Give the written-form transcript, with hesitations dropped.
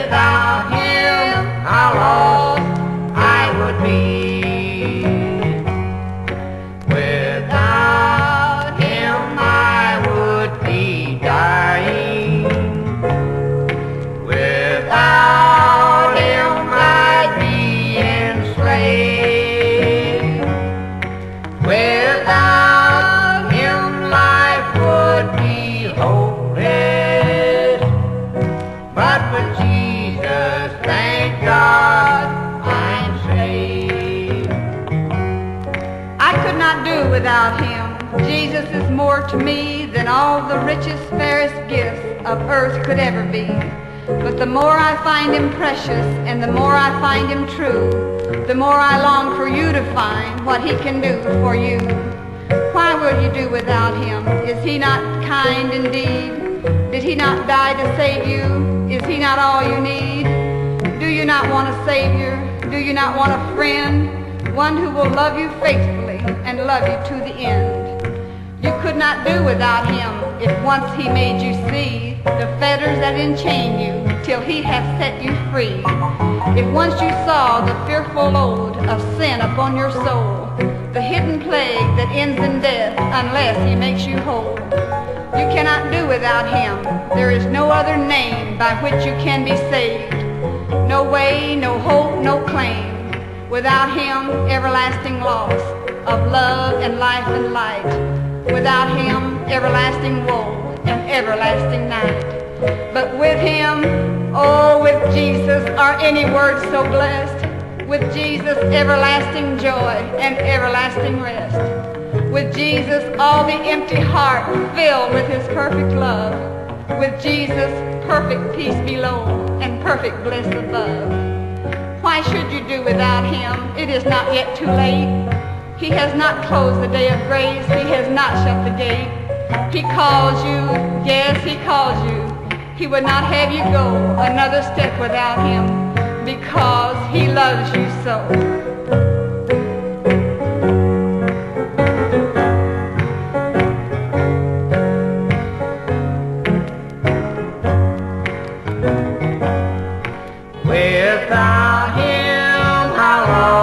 Without him, how lost I would be. Without him, I would be dying. Without him, I'd be enslaved. Without him, life would be hopeless. But with Jesus, thank God, I'm saved. I could not do without him. Jesus is more to me than all the richest, fairest gifts of earth could ever be. But the more I find him precious and the more I find him true, the more I long for you to find what he can do for you. Why will you do without him? Is he not kind indeed? Did he not die to save you? Is he not all you need? Do you not want a Savior? Do you not want a friend? One who will love you faithfully and love you to the end. You could not do without him if once he made you see the fetters that enchain you till he hath set you free. If once you saw the fearful load of sin upon your soul, the hidden plague that ends in death unless he makes you whole. You cannot do without him. There is no other name by which you can be saved. No way, no hope, no claim. Without him, everlasting loss of love and life and light. Without him, everlasting woe and everlasting night. But with him, oh, with Jesus, are any words so blessed? With Jesus, everlasting joy and everlasting rest. With Jesus, all the empty heart filled with his perfect love. With Jesus, perfect peace below and perfect bliss above. Why should you do without him? It is not yet too late. He has not closed the day of grace. He has not shut the gate. He calls you, yes, he calls you. He would not have you go another step without him because he loves you so. Without him, how long